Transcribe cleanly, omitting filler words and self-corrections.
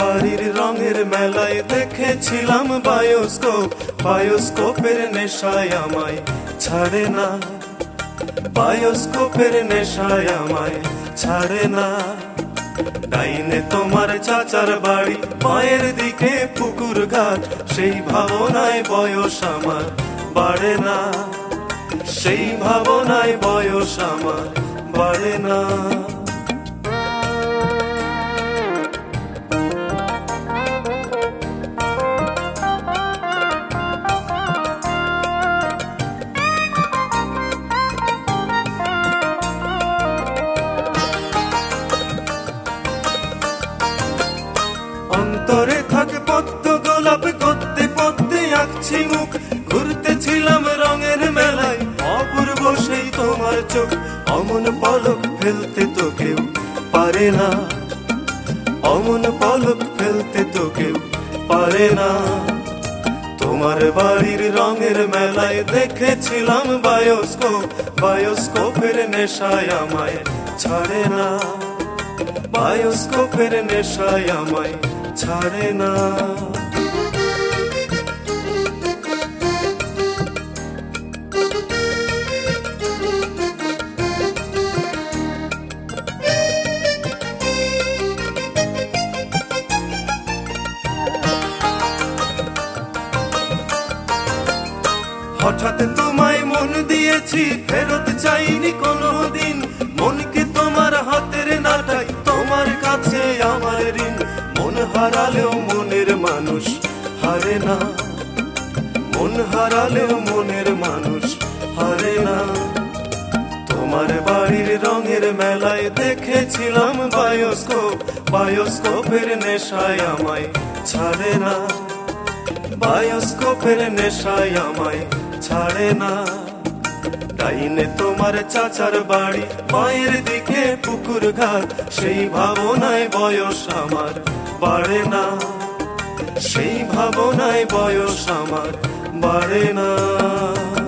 বাড়ির রঙের মেলায় দেখেছিলাম বায়োস্কোপ, বায়োস্কোপের নেশায় আমায় ছাড়ে না, বায়োস্কোপের নেশায় আমায় ছাড়ে না। ডাইনে তোমার চাচার বাড়ি, মায়ের দিকে পুকুর ঘাট, সেই ভাবনায় বয়স আমার বাড়ে না, সেই ভাবনায় বয়স আমার বাড়ে না। অন্তরে থাকে পদ্ম গোলাপ, করতে পদ্মে আঁকছি মুখ, ঘুরতেছিলাম রঙের মেলায়, অপূর্ব সেই তোমার চোখ, অমন পলক ফেলতে তো কেউ পারে না, অমন পলক ফেলতে তো কেউ পারে না। তোমার বাড়ির রঙের মেলায় দেখেছিলাম বায়োস্কোপ, বায়োস্কোপের নেশায় আমায় ছাড়ে না, বায়োস্কোপের নেশায় আমায় ছাড়ে না। হঠাৎ তোমায় মন দিয়েছি, ফেরত চাইনি কোনোদিন, মনকে তোমার হাতের নাটাই, তোমার কাছে আমার ঋণ। মন হারালেও মনের মানুষ হারে না, মন হারালেও মনের মানুষ হারে না। তোমার বাড়ির রঙের মেলায় দেখেছিলাম বায়োস্কোপ, বায়োস্কোপের নেশায় আমায় ছাড়ে না, বায়োস্কোপের নেশায় আমায় ছাড়ে না। ডাইনে তোমার চাচার বাড়ি, মায়ের দিকে পুকুর ঘাট, সেই ভাবনায় বয়স আমার বাড়ে না, সেই ভাবনায় বয়স আমার বাড়ে না।